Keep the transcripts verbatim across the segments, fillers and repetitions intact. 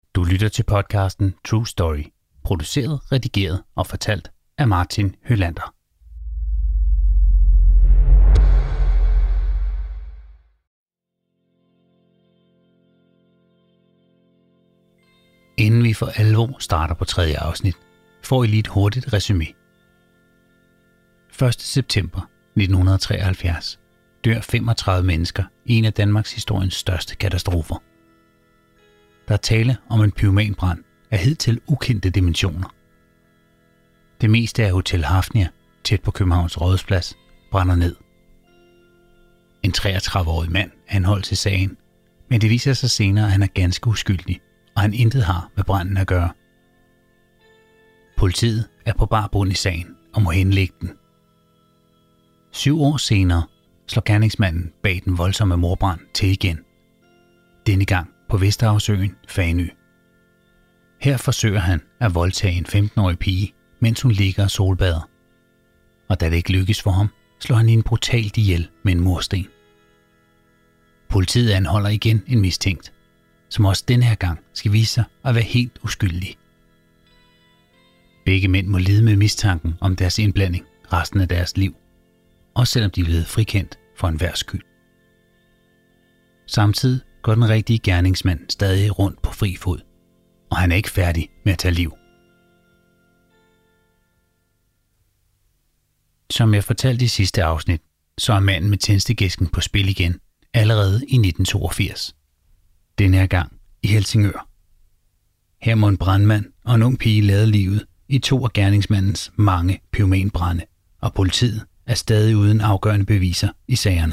Du lytter til podcasten True Story, produceret, redigeret og fortalt af Martin Hølander. Inden vi for alvor starter på tredje afsnit, får I lige et hurtigt resumé. første september nitten treoghalvfjerds dør femogtredive mennesker i en af Danmarks historiens største katastrofer. Der er tale om en pyromanbrand af hidtil ukendte dimensioner. Det meste af Hotel Hafnia, tæt på Københavns Rådhusplads, brænder ned. En treogtredive-årig mand anholdt til sagen, men det viser sig senere, at han er ganske uskyldig, og han intet har med branden at gøre. Politiet er på bar bund i sagen og må henlægge den. Syv år senere slår gerningsmanden bag den voldsomme mordbrand til igen. Denne gang på Vesterhavsøen Fanø. Her forsøger han at voldtage en femten-årig pige, mens hun ligger og solbader. Og da det ikke lykkes for ham, slår han hende brutalt ihjel med en mursten. Politiet anholder igen en mistænkt, som også denne her gang skal vise sig at være helt uskyldig. Begge mænd må lide med mistanken om deres indblanding resten af deres liv, også selvom de er blevet frikendt for enhver skyld. Samtidig går den rigtige gerningsmand stadig rundt på fri fod, og han er ikke færdig med at tage liv. Som jeg fortalte i sidste afsnit, så er manden med tændstikæsken på spil igen allerede i nitten toogfirs. Denne her gang i Helsingør. Her må en brandmand og en ung pige lade livet i to af gerningsmandens mange pyromanbrande, og politiet er stadig uden afgørende beviser i sagerne.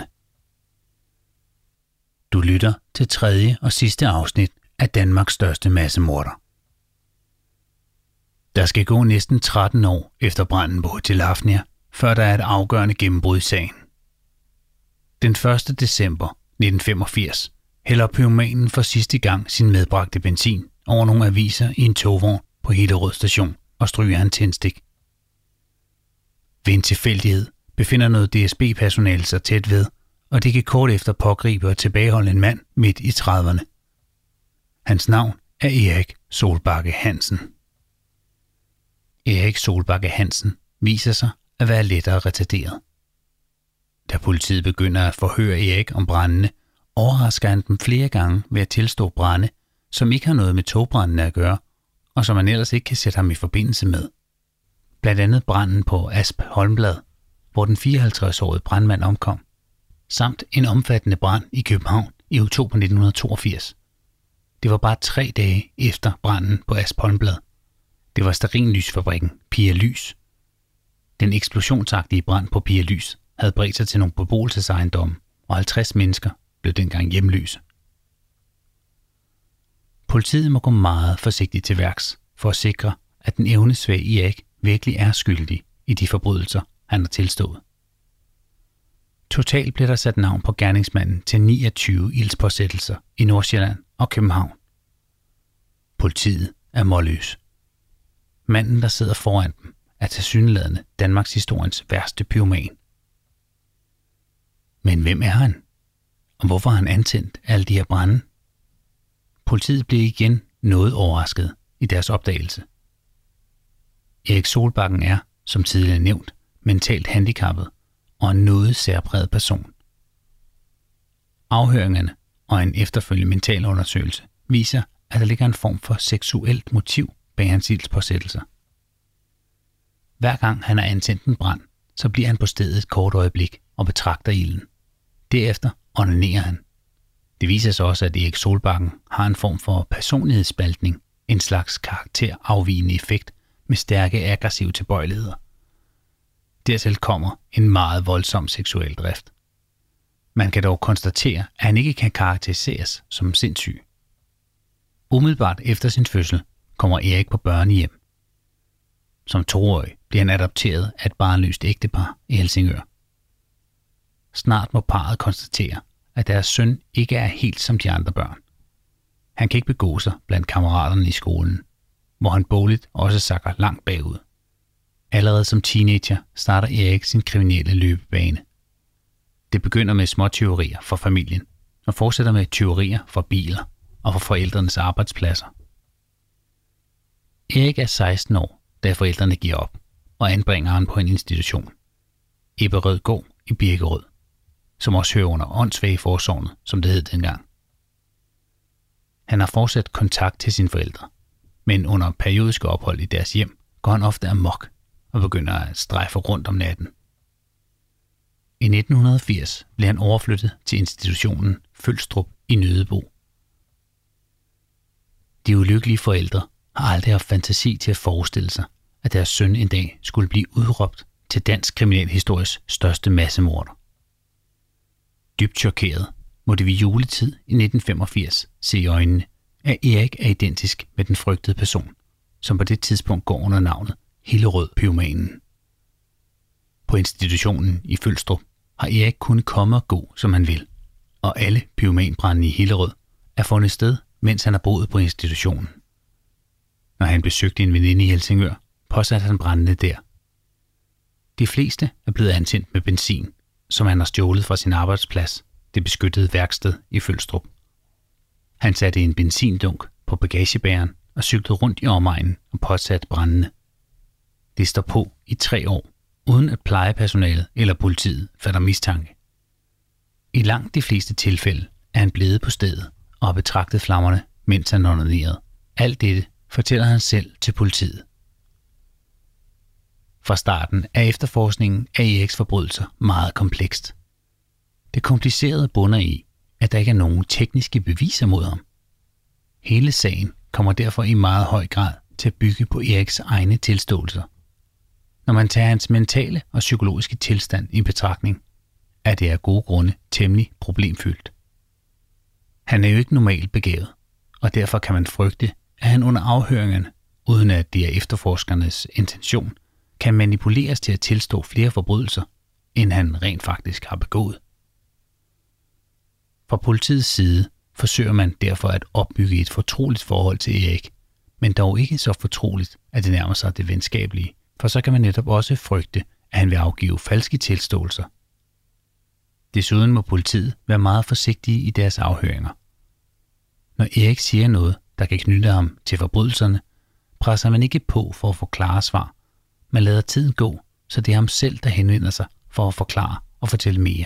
Du lytter til tredje og sidste afsnit af Danmarks største massemorder. Der skal gå næsten tretten år efter branden på Hotel Hafnia, før der er et afgørende gennembrud i sagen. Den første december nitten femogfirs hælder pyromanen for sidste gang sin medbragte benzin over nogle aviser i en togvogn på Hillerød station og stryger han tændstik. Ved en tilfældighed befinder noget D S B-personale sig tæt ved, og de kan kort efter pågribe og tilbageholde en mand midt i trediverne. Hans navn er Erik Solbakke Hansen. Erik Solbakke Hansen viser sig at være lettere retarderet. Da politiet begynder at forhøre Erik om brændene, overrasker han dem flere gange ved at tilstå brande, som ikke har noget med togbrændene at gøre, og som man ellers ikke kan sætte ham i forbindelse med. Blandt andet branden på Asp Holmblad, hvor den fireoghalvtreds-årige brandmand omkom, samt en omfattende brand i København i oktober nitten toogfirs. Det var bare tre dage efter branden på Asp Holmblad. Det var stearinlysfabrikken Pia Lys. Den eksplosionsagtige brand på Pia Lys havde bredt sig til nogle beboelsesejendomme, og halvtreds mennesker blev dengang hjemløse. Politiet må gå meget forsigtigt til værks for at sikre, at den evnesvage Erik virkelig er skyldig i de forbrydelser, han har tilstået. Totalt blev der sat navn på gerningsmanden til niogtyve ildspåsættelser i Nordsjælland og København. Politiet er målløs. Manden, der sidder foran dem, er tilsyneladende Danmarks historiens værste pyroman. Men hvem er han? Og hvorfor har han antændt alle de her brande? Politiet blev igen noget overrasket i deres opdagelse. Erik Solbakken er, som tidligere nævnt, mentalt handicappet og en noget særpræget person. Afhøringerne og en efterfølgende mentalundersøgelse viser, at der ligger en form for seksuelt motiv bag hans ildspåsættelser. Hver gang han har antændt en brand, så bliver han på stedet et kort øjeblik og betragter ilden. Derefter onanerer han. Det viser sig også, at Erik Solbakken har en form for personlighedsspaltning, en slags karakterafvigende effekt med stærke aggressive tilbøjeligheder. Dertil kommer en meget voldsom seksuel drift. Man kan dog konstatere, at han ikke kan karakteriseres som sindssyg. Umiddelbart efter sin fødsel kommer Erik på børnehjem. Som toårig bliver han adopteret af et barnløst ægtepar i Helsingør. Snart må parret konstatere, at deres søn ikke er helt som de andre børn. Han kan ikke begå sig blandt kammeraterne i skolen, hvor han bogligt også sakker langt bagud. Allerede som teenager starter Erik sin kriminelle løbebane. Det begynder med småtyverier for familien, og fortsætter med tyverier for biler og for forældrenes arbejdspladser. Erik er seksten år, da forældrene giver op og anbringer ham på en institution. Ebberød Gård i Birkerød, som også hører under Åndssvageforsorgen, som det hed dengang. Han har fortsat kontakt til sine forældre, men under periodiske ophold i deres hjem går han ofte amok og begynder at strejfe rundt om natten. I nitten firs blev han overflyttet til institutionen Følstrup i Nødebo. De ulykkelige forældre har aldrig haft fantasi til at forestille sig, at deres søn en dag skulle blive udråbt til dansk kriminalhistories største massemorder. Dybt chokeret må de ved juletid i nitten femogfirs se i øjnene, at Erik er identisk med den frygtede person, som på det tidspunkt går under navnet Hillerød Pyromanen. På institutionen i Følstrup har Erik kunnet komme og gå, som han vil, og alle pyromanbrandene i Hillerød er fundet sted, mens han har boet på institutionen. Når han besøgte en veninde i Helsingør, påsatte han brændene der. De fleste er blevet antændt med benzin, som han har stjålet fra sin arbejdsplads, det beskyttede værksted i Følstrup. Han satte en benzindunk på bagagebæreren og cyklede rundt i omegnen og påsatte brændene. Det står på i tre år, uden at plejepersonalet eller politiet fatter mistanke. I langt de fleste tilfælde er han blevet på stedet og har betragtet flammerne, mens han onanerede. Alt dette fortæller han selv til politiet. Fra starten er efterforskningen af Eriks forbrydelser meget komplekst. Det komplicerede bunder i, at der ikke er nogen tekniske beviser mod ham. Hele sagen kommer derfor i meget høj grad til at bygge på Eriks egne tilståelser. Når man tager hans mentale og psykologiske tilstand i betragtning, er det af gode grunde temmelig problemfyldt. Han er jo ikke normalt begavet, og derfor kan man frygte, at han under afhøringerne, uden at det er efterforskernes intention, kan manipuleres til at tilstå flere forbrydelser, end han rent faktisk har begået. Fra politiets side forsøger man derfor at opbygge et fortroligt forhold til Erik, men dog ikke så fortroligt, at det nærmer sig det venskabelige, for så kan man netop også frygte, at han vil afgive falske tilståelser. Desuden må politiet være meget forsigtige i deres afhøringer. Når Erik siger noget, der kan knytte ham til forbrydelserne, presser man ikke på for at få klare svar, men lader tiden gå, så det er ham selv, der henvender sig for at forklare og fortælle mere.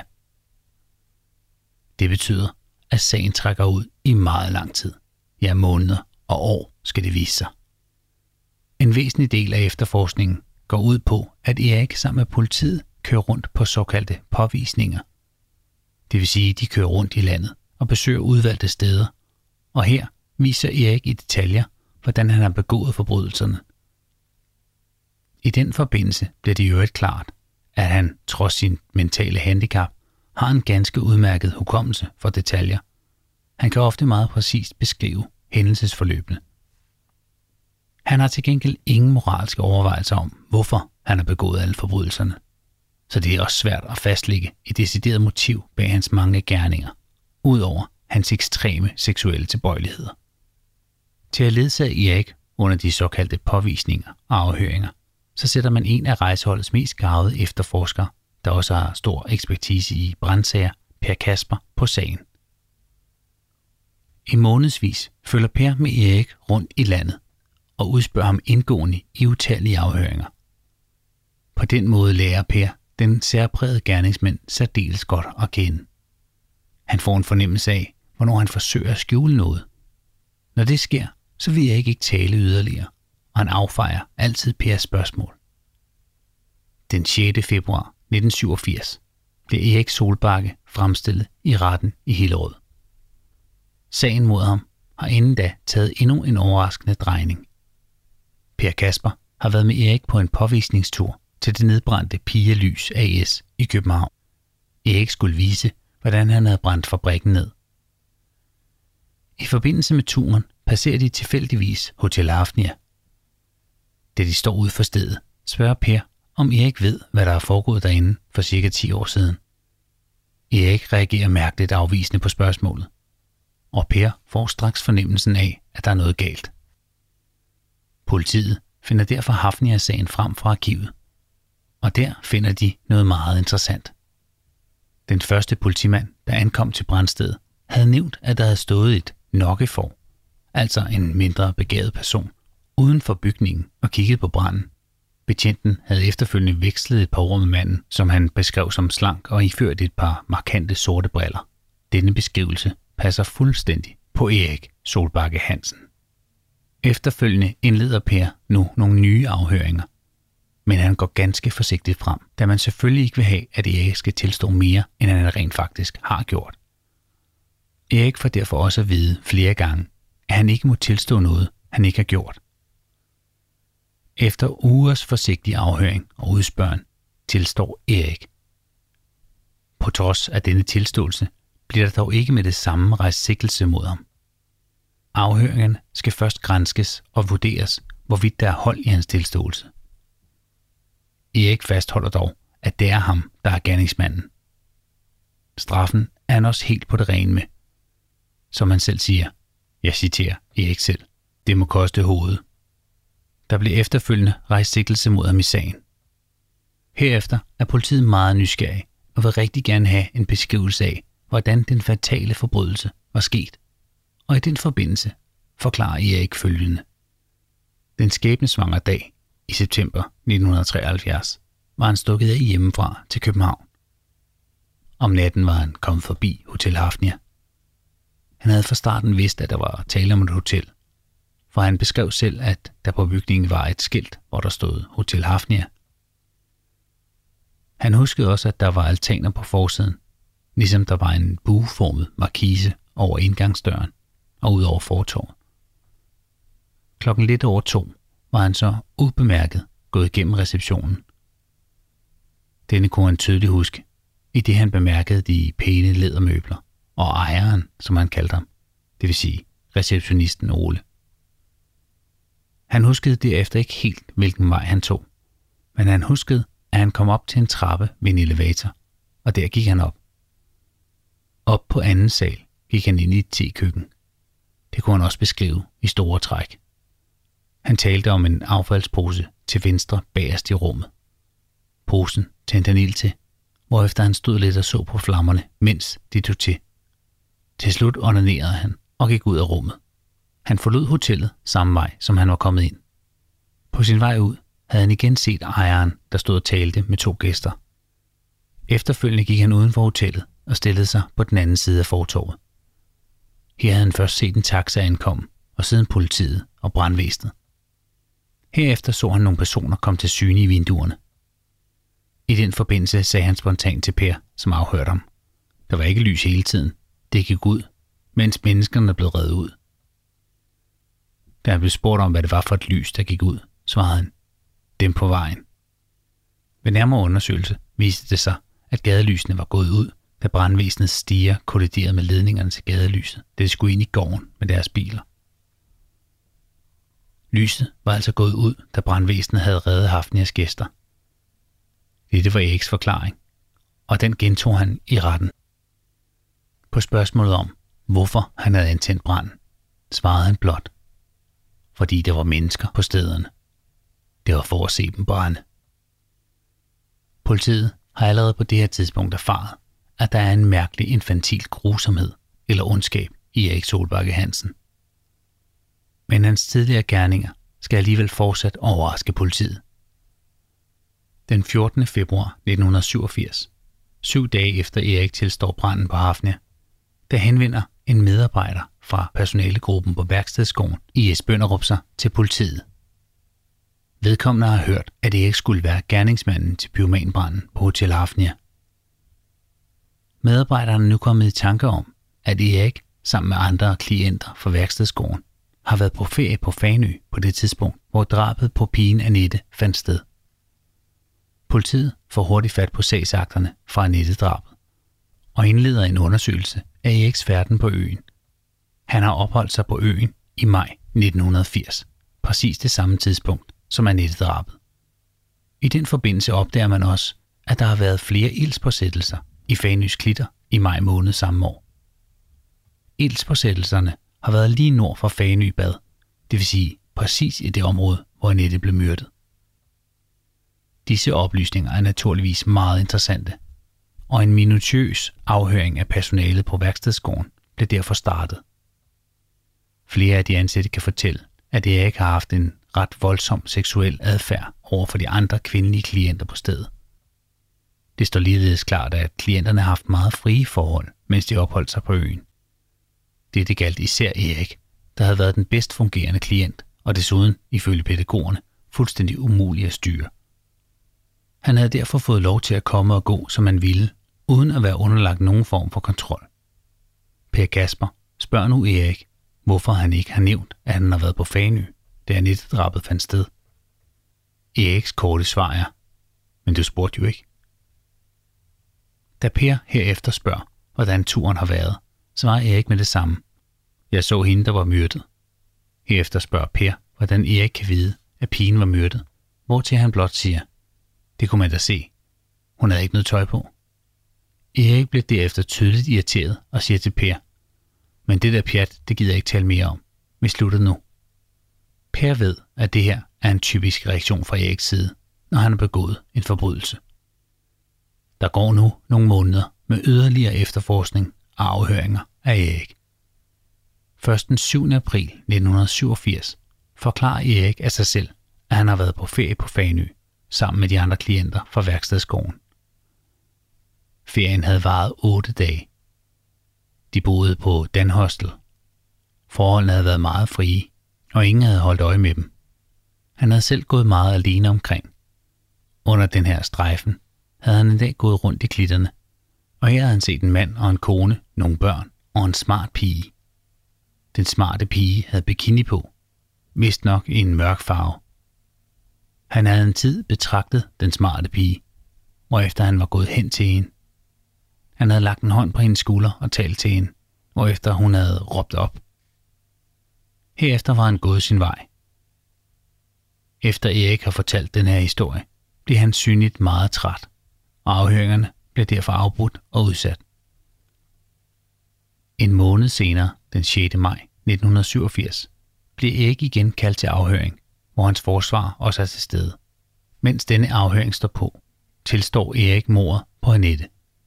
Det betyder, at sagen trækker ud i meget lang tid. Ja, måneder og år skal det vise sig. En væsentlig del af efterforskningen går ud på, at Erik sammen med politiet kører rundt på såkaldte påvisninger. Det vil sige, at de kører rundt i landet og besøger udvalgte steder, og her viser Erik i detaljer, hvordan han har begået forbrydelserne. I den forbindelse bliver det jo et klart, at han, trods sin mentale handicap, har en ganske udmærket hukommelse for detaljer. Han kan ofte meget præcist beskrive hændelsesforløbene. Han har til gengæld ingen moralske overvejelser om, hvorfor han har begået alle forbrydelserne. Så det er også svært at fastlægge et decideret motiv bag hans mange gerninger, udover hans ekstreme seksuelle tilbøjeligheder. Til at ledsage Erik under de såkaldte påvisninger og afhøringer, så sætter man en af rejseholdets mest garvede efterforskere, der også har stor ekspertise i brandsager, Per Kasper, på sagen. I månedsvis følger Per med Erik rundt i landet og udspørger ham indgående i utallige afhøringer. På den måde lærer Per den særprægede gerningsmænd særdeles godt at kende. Han får en fornemmelse af, hvornår han forsøger at skjule noget. Når det sker, så vil Erik ikke tale yderligere, og han affejer altid Pers spørgsmål. Den sjette februar nitten syvogfirs blev Erik Solbakke fremstillet i retten i Hillerød. Sagen mod ham har inden da taget endnu en overraskende drejning. Per Kasper har været med Erik på en påvisningstur til det nedbrændte Pia Lys A S i København. Erik skulle vise, hvordan han havde brændt fabrikken ned. I forbindelse med turen passerer de tilfældigvis Hotel Hafnia. Da de står ude for stedet, spørger Per, om Erik ved, hvad der er foregået derinde for cirka ti år siden. Erik reagerer mærkeligt afvisende på spørgsmålet, og Per får straks fornemmelsen af, at der er noget galt. Politiet finder derfor Hafnia-sagen frem fra arkivet, og der finder de noget meget interessant. Den første politimand, der ankom til brandstedet, havde nævnt, at der havde stået et nokkefår, altså en mindre begavet person, uden for bygningen og kiggede på branden. Betjenten havde efterfølgende vekslet et par ord med manden, som han beskrev som slank og iført et par markante sorte briller. Denne beskrivelse passer fuldstændig på Erik Solbakke Hansen. Efterfølgende indleder Per nu nogle nye afhøringer, men han går ganske forsigtigt frem, da man selvfølgelig ikke vil have, at Erik skal tilstå mere, end han rent faktisk har gjort. Erik får derfor også at vide flere gange, at han ikke må tilstå noget, han ikke har gjort. Efter ugers forsigtig afhøring og udspørgen tilstår Erik. På trods af denne tilståelse bliver der dog ikke med det samme rejst sigtelse mod ham. Afhøringen skal først granskes og vurderes, hvorvidt der er hold i hans tilståelse. Erik fastholder dog, at det er ham, der er gerningsmanden. Straffen er han også helt på det rene med. Som han selv siger, jeg citerer Erik selv, det må koste hovedet. Der blev efterfølgende rejst sigtelse mod ham i sagen. Herefter er politiet meget nysgerrig og vil rigtig gerne have en beskrivelse af, hvordan den fatale forbrydelse var sket. Og i den forbindelse forklarer Erik følgende. Den skæbnesvangre dag i september nitten treoghalvfjerds var han stukket af hjemmefra til København. Om natten var han kommet forbi Hotel Hafnia. Han havde fra starten vidst, at der var tale om et hotel, for han beskrev selv, at der på bygningen var et skilt, hvor der stod Hotel Hafnia. Han huskede også, at der var altaner på forsiden, ligesom der var en bueformet markise over indgangsdøren og ud over fortovet. Klokken lidt over to var han så ubemærket gået igennem receptionen. Denne kunne han tydeligt huske, i det han bemærkede de pæne lædermøbler og ejeren, som han kaldte ham, det vil sige receptionisten Ole. Han huskede derefter ikke helt, hvilken vej han tog, men han huskede, at han kom op til en trappe ved en elevator, og der gik han op. Op på anden sal gik han ind i et tekøkken. Det kunne han også beskrive i store træk. Han talte om en affaldspose til venstre bagerst i rummet. Posen tændte han ild til, hvorefter han stod lidt og så på flammerne, mens de tog til. Til slut onanerede han og gik ud af rummet. Han forlod hotellet samme vej, som han var kommet ind. På sin vej ud havde han igen set ejeren, der stod og talte med to gæster. Efterfølgende gik han uden for hotellet og stillede sig på den anden side af fortovet. Her havde han først set en taxa ankomme, og siden politiet og brandvæsenet. Herefter så han nogle personer komme til syne i vinduerne. I den forbindelse sagde han spontant til Per, som afhørte ham. Der var ikke lys hele tiden. Det gik ud, mens menneskerne blev revet ud. Da han blev spurgt om, hvad det var for et lys, der gik ud, svarede han, dem på vejen. Ved nærmere undersøgelse viste det sig, at gadelysene var gået ud, da brandvæsenets stiger kolliderede med ledningerne til gadelyset, da de skulle ind i gården med deres biler. Lyset var altså gået ud, da brandvæsenet havde reddet Hafnias gæster. Dette var Eriks forklaring, og den gentog han i retten. På spørgsmålet om, hvorfor han havde antændt branden, svarede han blot, fordi der var mennesker på stederne. Det var for at se dem brænde. Politiet har allerede på det her tidspunkt erfaret, at der er en mærkelig infantil grusomhed eller ondskab i Erik Solbakke Hansen. Men hans tidligere gerninger skal alligevel fortsat overraske politiet. Den fjortende februar nitten syvogfirs, syv dage efter Erik tilstår branden på Hafnia, der henvender en medarbejder fra personalegruppen på værkstedsgården i Esbønderup sig til politiet. Vedkommende har hørt, at Erik skulle være gerningsmanden til pyromanbranden på Hotel Hafnia. Medarbejderne er nu kommet i tanke om, at Erik sammen med andre klienter fra værkstedsgården har været på ferie på Fanø på det tidspunkt, hvor drabet på pigen Annette fandt sted. Politiet får hurtigt fat på sagsakterne fra Annette-drabet og indleder en undersøgelse af Eriks færden på øen. Han har opholdt sig på øen i maj nitten firs, præcis det samme tidspunkt som Annette-drabet. I den forbindelse opdager man også, at der har været flere ildspåsættelser i Fanøs klitter i maj måned samme år. Ildspåsættelserne har været lige nord for Fanø Bad, det vil sige præcis i det område, hvor Annette blev myrdet. Disse oplysninger er naturligvis meget interessante, og en minutiøs afhøring af personalet på værkstedsgården blev derfor startet. Flere af de ansatte kan fortælle, at Erik har haft en ret voldsom seksuel adfærd over for de andre kvindelige klienter på stedet. Det står ligeledes klart, at klienterne har haft meget frie forhold, mens de opholdt sig på øen. Dette galt især Erik, der havde været den bedst fungerende klient, og desuden, ifølge pædagogerne, fuldstændig umulig at styre. Han havde derfor fået lov til at komme og gå, som han ville, uden at være underlagt nogen form for kontrol. Per Kasper spørger nu Erik, hvorfor han ikke har nævnt, at han har været på Fanø, da Annette-drabet fandt sted. Eriks korte svar er, men du spurgte jo ikke. Da Per herefter spørger, hvordan turen har været, svarer Erik med det samme. Jeg så hende, der var myrdet. Herefter spørger Per, hvordan Erik kan vide, at pigen var myrdet, hvortil han blot siger, det kunne man da se. Hun havde ikke noget tøj på. Erik bliver derefter tydeligt irriteret og siger til Per, men det der pjat, det gider jeg ikke tale mere om. Vi slutter nu. Per ved, at det her er en typisk reaktion fra Eriks side, når han har begået en forbrydelse. Der går nu nogle måneder med yderligere efterforskning og afhøringer af Erik. Først den syvende april nitten syvogfirs forklarer Erik af sig selv, at han har været på ferie på Fanø sammen med de andre klienter fra værkstedsgården. Ferien havde varet otte dage. De boede på Dan Hostel. Forholdene havde været meget frie, og ingen havde holdt øje med dem. Han havde selv gået meget alene omkring. Under den her strejfen havde han en dag gået rundt i klitterne, og her havde han set en mand og en kone, nogle børn og en smart pige. Den smarte pige havde bikini på, vist nok i en mørk farve. Han havde en tid betragtet den smarte pige, hvorefter han var gået hen til hende. Han havde lagt en hånd på hendes skulder og talt til hende, hvorefter hun havde råbt op. Herefter var han gået sin vej. Efter Erik har fortalt den her historie, blev han synligt meget træt, og afhøringerne blev derfor afbrudt og udsat. En måned senere, den sjette maj nitten syvogfirs, blev Erik igen kaldt til afhøring, hvor hans forsvar også er til stede. Mens denne afhøring står på, tilstår Erik mordet på Annette.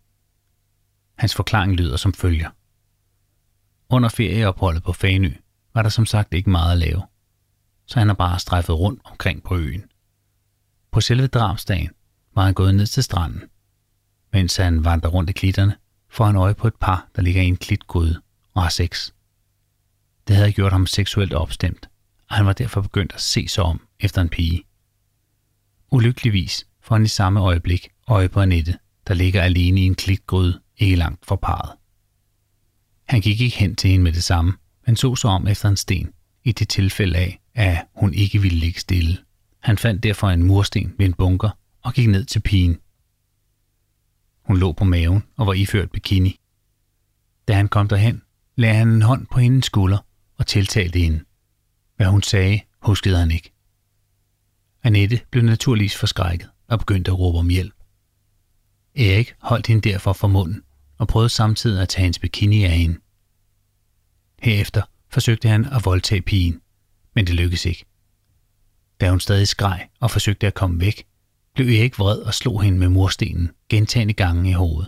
Hans forklaring lyder som følger. Under ferieopholdet på Fanø var der som sagt ikke meget at lave, så han har bare strejfet rundt omkring på øen. På selve drabsdagen var han gået ned til stranden. Mens han vandrer rundt i klitterne, får han øje på et par, der ligger i en klitgryde og har sex. Det havde gjort ham seksuelt opstemt, og han var derfor begyndt at se sig om efter en pige. Ulykkeligvis får han i samme øjeblik øje på Annette, der ligger alene i en klitgryde ikke langt fra parret. Han gik ikke hen til hende med det samme, men så sig om efter en sten, i det tilfælde af, at hun ikke ville ligge stille. Han fandt derfor en mursten ved en bunker og gik ned til pigen. Hun lå på maven og var iført bikini. Da han kom derhen, lagde han en hånd på hendes skulder og tiltalte hende. Hvad hun sagde, huskede han ikke. Annette blev naturligvis forskrækket og begyndte at råbe om hjælp. Erik holdt hende derfor for munden og prøvede samtidig at tage hendes bikini af hende. Herefter forsøgte han at voldtage pigen, men det lykkedes ikke. Da hun stadig skreg og forsøgte at komme væk, blev Erik vred og slog hende med murstenen gentagne gange i hovedet.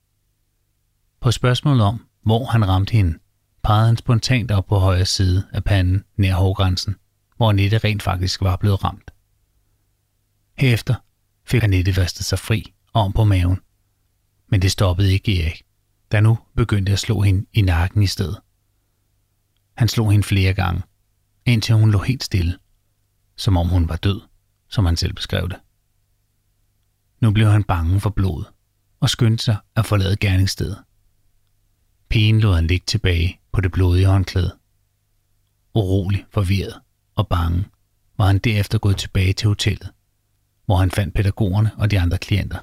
På spørgsmålet om, hvor han ramte hende, pegede han spontant op på højre side af panden nær hårgrænsen, hvor Annette rent faktisk var blevet ramt. Herefter fik Annette vasket sig fri om på maven, men det stoppede ikke Erik, der nu begyndte at slå hende i nakken i stedet. Han slog hende flere gange, indtil hun lå helt stille, som om hun var død, som han selv beskrev det. Nu blev han bange for blodet og skyndte sig at forlade gerningsstedet. Pigen lod han ligge tilbage på det blodige håndklæde. Urolig, forvirret og bange var han derefter gået tilbage til hotellet, hvor han fandt pædagogerne og de andre klienter.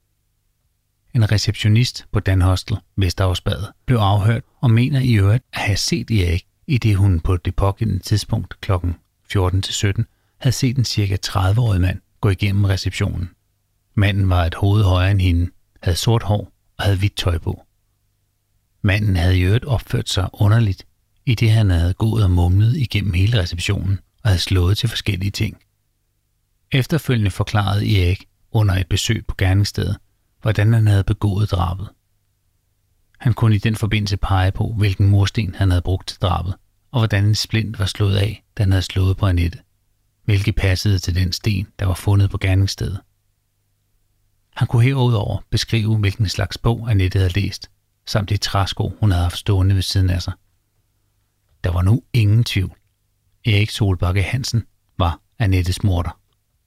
En receptionist på Dan Hostel, Vesterhavsbadet, blev afhørt og mener i øvrigt at have set Erik, i det hun på det pågældende tidspunkt kl. fjorten til sytten havde set en cirka tredive-årig mand gå igennem receptionen. Manden var et hoved højere end hende, havde sort hår og havde hvidt tøj på. Manden havde i øvrigt opført sig underligt, i det han havde gået og mumlet igennem hele receptionen og havde slået til forskellige ting. Efterfølgende forklarede Erik under et besøg på gerningsstedet, hvordan han havde begået drabet. Han kunne i den forbindelse pege på, hvilken mursten han havde brugt til drabet, og hvordan en splint var slået af, da han havde slået på Annette, hvilket passede til den sten, der var fundet på gerningsstedet. Han kunne herudover beskrive, hvilken slags bog Annette havde læst, samt de træsko, hun havde haft stående ved siden af sig. Der var nu ingen tvivl. Erik Solbakke Hansen var Annettes morder.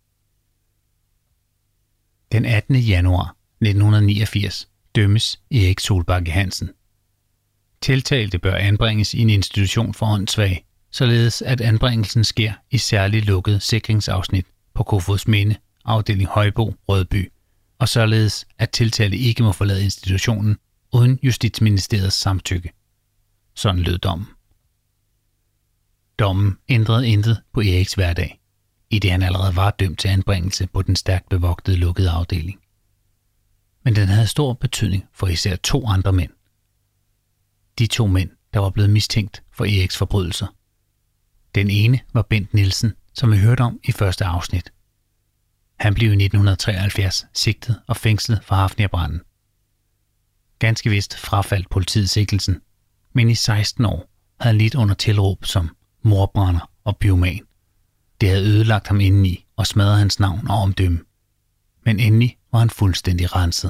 Den attende januar nitten niogfirs dømmes Erik Solbakke Hansen. Tiltalte bør anbringes i en institution for åndssvage, således at anbringelsen sker i særligt lukket sikringsafsnit på Kofoedsminde, afdeling Højbo, Rødby, og således at tiltalte ikke må forlade institutionen uden Justitsministeriets samtykke. Sådan lød dommen. Dommen ændrede intet på Eriks hverdag, i det han allerede var dømt til anbringelse på den stærkt bevogtede lukkede afdeling. Men den havde stor betydning for især to andre mænd. De to mænd, der var blevet mistænkt for Eriks forbrydelser. Den ene var Bent Nielsen, som vi hørte om i første afsnit. Han blev i nitten treoghalvfjerds sigtet og fængslet for Hafnia-branden. Ganske vist frafaldt politiet sigtelsen, men i seksten år havde han lidt under tilråb som mordbrænder og pyroman. Det havde ødelagt ham indeni og smadret hans navn og omdømme. Men endelig var han fuldstændig renset.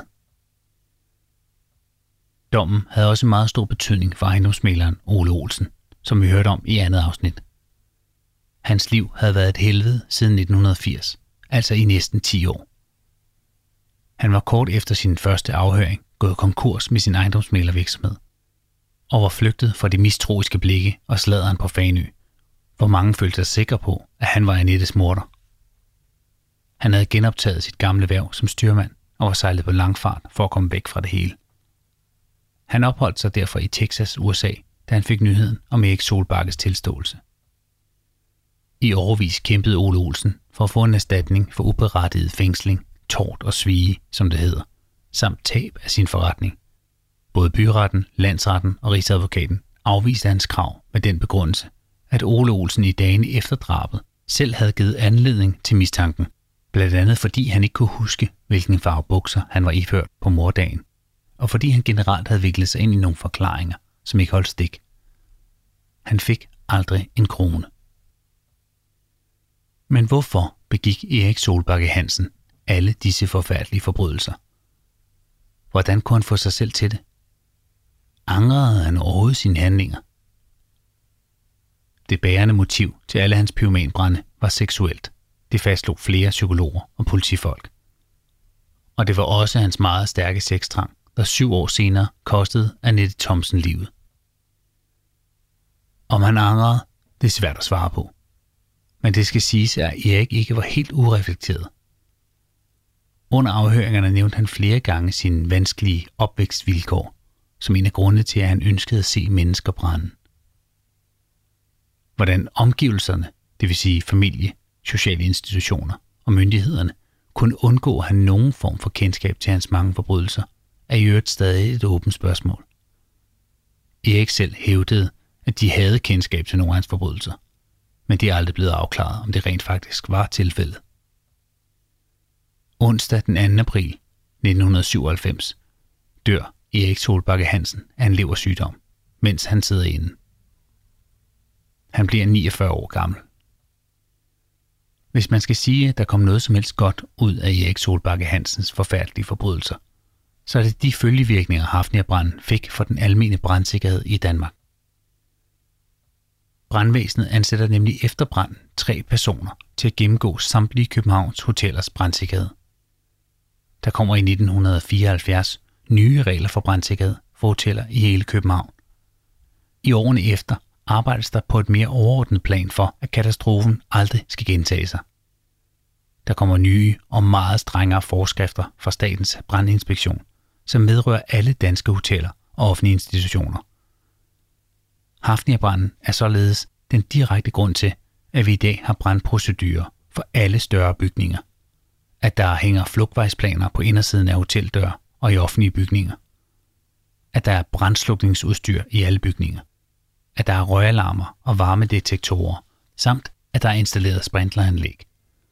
Dommen havde også meget stor betydning for ejendomsmægleren Ole Olsen, som vi hørte om i andet afsnit. Hans liv havde været et helvede siden nitten firs, altså i næsten ti år. Han var kort efter sin første afhøring gået konkurs med sin ejendomsmæglervirksomhed og var flygtet fra de mistroiske blikke og sladeren på Fanø, hvor mange følte sig sikre på, at han var Annettes morder. Han havde genoptaget sit gamle hverv som styrmand og var sejlet på langfart for at komme væk fra det hele. Han opholdt sig derfor i Texas, U S A, da han fik nyheden om Erik Solbakkes tilståelse. I årevis kæmpede Ole Olsen for at få en erstatning for uberettiget fængsling, tort og svige, som det hedder, samt tab af sin forretning. Både byretten, landsretten og rigsadvokaten afviste hans krav med den begrundelse, at Ole Olsen i dagene efter drabet selv havde givet anledning til mistanken, blandt andet fordi han ikke kunne huske, hvilken farve bukser han var iført på morddagen, og fordi han generelt havde viklet sig ind i nogle forklaringer, som ikke holdt stik. Han fik aldrig en krone. Men hvorfor begik Erik Solbakke Hansen alle disse forfærdelige forbrydelser? Hvordan kunne han få sig selv til det? Angrede han overhovedet sine handlinger? Det bærende motiv til alle hans pyromanbrande var seksuelt. Det fastslog flere psykologer og politifolk. Og det var også hans meget stærke sextrang, der syv år senere kostede Annette Thomsen livet. Om han angrede, det er svært at svare på. Men det skal siges, at Erik ikke var helt ureflekteret. Under afhøringerne nævnte han flere gange sine vanskelige opvækstvilkår, som en af grundene til, at han ønskede at se mennesker brænde. Hvordan omgivelserne, det vil sige familie, sociale institutioner og myndighederne, kunne undgå at have nogen form for kendskab til hans mange forbrydelser, er i øvrigt stadig et åbent spørgsmål. Erik selv hævdede, at de havde kendskab til nogle af hans forbrydelser, men det er aldrig blevet afklaret, om det rent faktisk var tilfældet. Onsdag den anden april nitten syvoghalvfems dør Erik Solbakke Hansen af en leversygdom, mens han sidder inde. Han bliver niogfyrre år gammel. Hvis man skal sige, at der kom noget som helst godt ud af Erik Solbakke Hansens forfærdelige forbrydelser, så er det de følgevirkninger, Hafnia-branden fik for den almene brandsikkerhed i Danmark. Brandvæsenet ansætter nemlig efter branden tre personer til at gennemgå samtlige Københavns hotellers brandsikkerhed. Der kommer i nitten fireoghalvfjerds nye regler for brandsikkerhed for hoteller i hele København. I årene efter arbejdes der på et mere overordnet plan for, at katastrofen aldrig skal gentage sig. Der kommer nye og meget strengere forskrifter fra Statens Brandinspektion, som vedrører alle danske hoteller og offentlige institutioner. Hafnia-branden er således den direkte grund til, at vi i dag har brandprocedurer for alle større bygninger. At der hænger flugtvejsplaner på indersiden af hoteldøre og i offentlige bygninger. At der er brandslukningsudstyr i alle bygninger. At der er røgalarmer og varmedetektorer, samt at der er installeret sprinkleranlæg.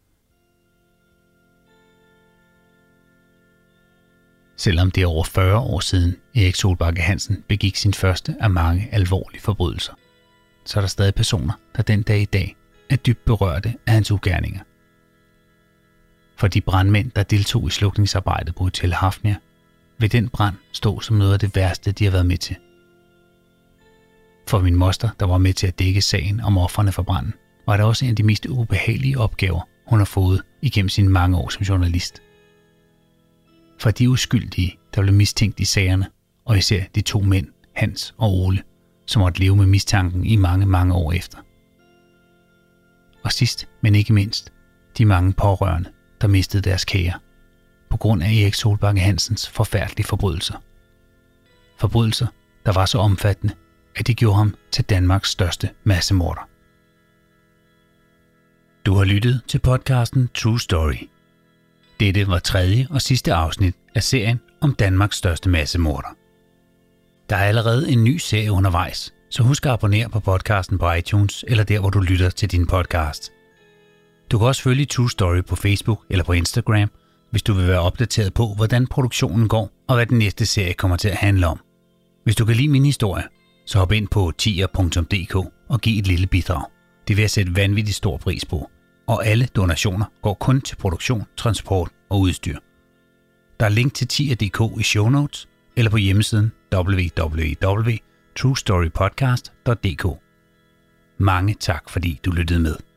Selvom det er over fyrre år siden Erik Solbakke Hansen begik sin første af mange alvorlige forbrydelser, så er der stadig personer, der den dag i dag er dybt berørte af hans ugerninger. For de brandmænd, der deltog i slukningsarbejdet på Hotel Hafnia, vil den brand stå som noget af det værste, de har været med til. For min moster, der var med til at dække sagen om ofrene for branden, var det også en af de mest ubehagelige opgaver, hun har fået igennem sine mange år som journalist. For de uskyldige, der blev mistænkt i sagerne, og især de to mænd, Hans og Ole, som måtte leve med mistanken i mange, mange år efter. Og sidst, men ikke mindst, de mange pårørende, der mistede deres kære, på grund af Erik Solbakke Hansens forfærdelige forbrydelser. Forbrydelser, der var så omfattende, at de gjorde ham til Danmarks største massemorder. Du har lyttet til podcasten True Story. Dette var tredje og sidste afsnit af serien om Danmarks største massemorder. Der er allerede en ny serie undervejs, så husk at abonnere på podcasten på iTunes eller der, hvor du lytter til din podcast. Du kan også følge True Story på Facebook eller på Instagram, hvis du vil være opdateret på, hvordan produktionen går og hvad den næste serie kommer til at handle om. Hvis du kan lide min historie, så hop ind på tier punktum d k og giv et lille bidrag. Det vil jeg sætte vanvittigt stor pris på, og alle donationer går kun til produktion, transport og udstyr. Der er link til tier punktum d k i show notes eller på hjemmesiden w w w punktum true story podcast punktum d k. Mange tak, fordi du lyttede med.